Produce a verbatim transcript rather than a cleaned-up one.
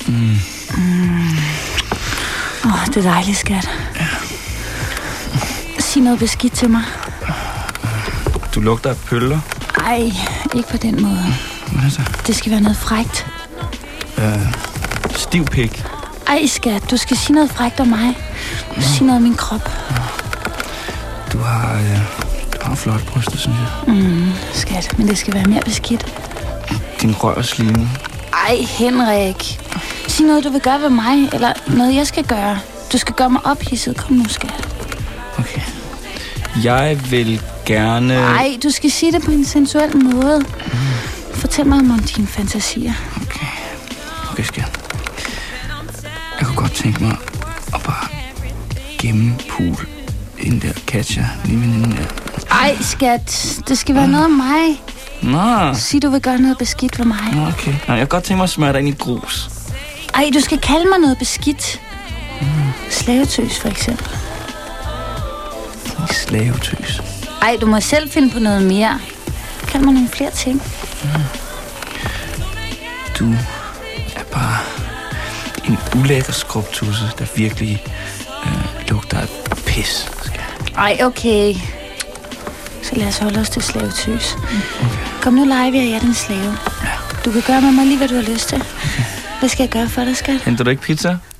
Mm. Mm. Åh, det er dejligt, skat. Ja. Sig noget beskidt til mig. Du lugter af pøller. Ej, ikke på den måde. Hvad så? Det skal være noget frækt. Øh, stiv pik. Ej, skat, du skal sige noget frækt om mig. Du skal sige noget om min krop. Du har, øh, du har flot bryster, synes jeg. Mm, skat, men det skal være mere beskidt. Din røv er slimet. Ej, Henrik. Sig noget, du vil gøre ved mig, eller noget, jeg skal gøre. Du skal gøre mig ophidset. Kom nu, skat. Okay. Jeg vil gerne... Ej, du skal sige det på en sensuel måde. Mm. Fortæl mig om dine fantasier. Okay. Okay, skat. Jeg kunne godt tænke mig at bare gennempule den der Katja, lige veninden der. Ej, skat. Det skal være mm. noget om mig. Nå. Sig, du vil gøre noget beskidt ved mig. Nå, okay. Nå, jeg kan godt tænke mig at smøre dig ind i grus. Ej, du skal kalde mig noget beskidt. Mm. Slavetøs, for eksempel. Slavetøs. Ej, du må selv finde på noget mere. Kald mig nogle flere ting. Mm. Du er bare en ulækker skrubtusse, der virkelig øh, lugter af pis. Ej, okay. Så lad os holde os til slavetøs. Okay. Kom nu, leger vi, at jeg er den slave. Ja. Du kan gøre med mig lige, hvad du har lyst til. Okay. Hvad skal jeg gøre for dig, skat? Henter du ikke pizza?